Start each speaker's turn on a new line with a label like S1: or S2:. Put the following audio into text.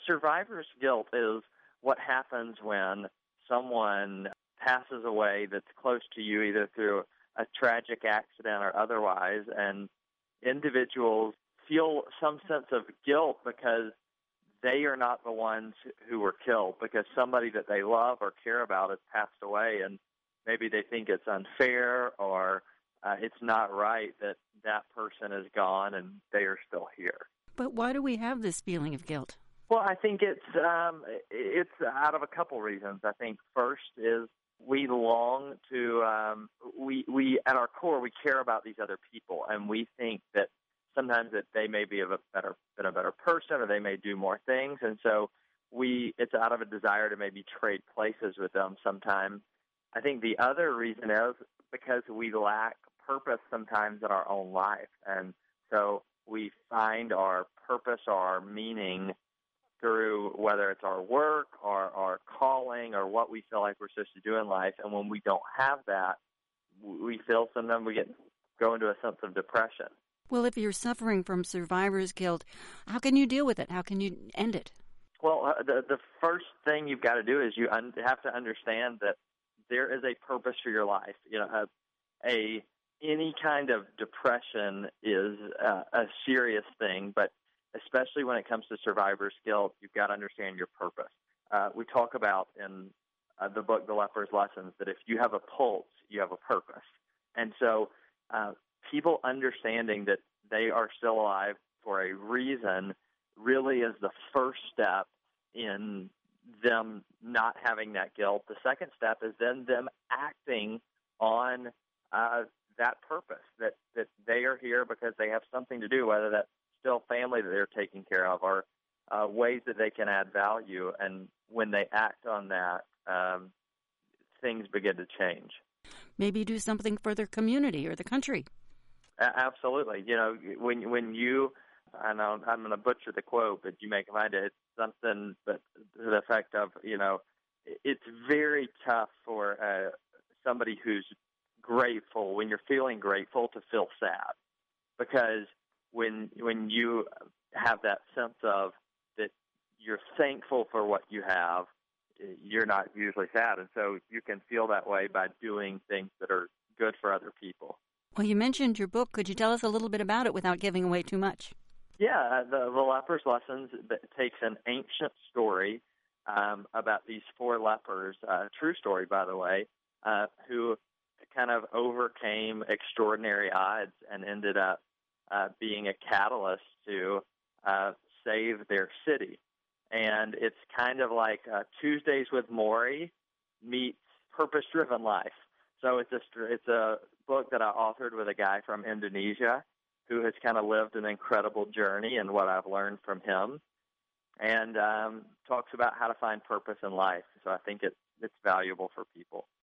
S1: survivor's guilt is what happens when someone passes away that's close to you, either through a tragic accident or otherwise, and individuals feel some sense of guilt because they are not the ones who were killed, because somebody that they love or care about has passed away, and maybe they think it's unfair or it's not right that that person is gone and they are still here.
S2: But why do we have this feeling of guilt?
S1: Well, I think it's out of a couple reasons. I think first is we long to we at our core we care about these other people, and we think that sometimes that they may be a better person, or they may do more things, and so it's out of a desire to maybe trade places with them sometimes. I think the other reason is because we lack purpose sometimes in our own life, and so we find our purpose or our meaning through whether it's our work or our calling or what we feel like we're supposed to do in life. And when we don't have that, we feel sometimes go into a sense of depression.
S2: Well, if you're suffering from survivor's guilt, how can you deal with it? How can you end it?
S1: Well, the first thing you've got to do is you have to understand that there is a purpose for your life. Any kind of depression is a serious thing, but especially when it comes to survivor's guilt, you've got to understand your purpose. We talk about in the book, The Leper's Lessons, that if you have a pulse, you have a purpose. And so people understanding that they are still alive for a reason really is the first step in them not having that guilt. The second step is then them acting on that purpose, that they are here because they have something to do, whether that's still family that they're taking care of or ways that they can add value. And when they act on that, things begin to change.
S2: Maybe do something for their community or the country.
S1: Absolutely. When you, I know I'm going to butcher the quote, but you make mind it's something but to the effect of, it's very tough for somebody who's grateful, when you're feeling grateful, to feel sad, because when you have that sense of that you're thankful for what you have, you're not usually sad, and so you can feel that way by doing things that are good for other people.
S2: Well, you mentioned your book. Could you tell us a little bit about it without giving away too much?
S1: Yeah, the Leper's Lessons takes an ancient story about these four lepers, true story, by the way, who kind of overcame extraordinary odds and ended up being a catalyst to save their city. And it's kind of like Tuesdays with Morrie meets purpose-driven life. So it's a book that I authored with a guy from Indonesia who has kind of lived an incredible journey and what I've learned from him, and talks about how to find purpose in life. So I think it's valuable for people.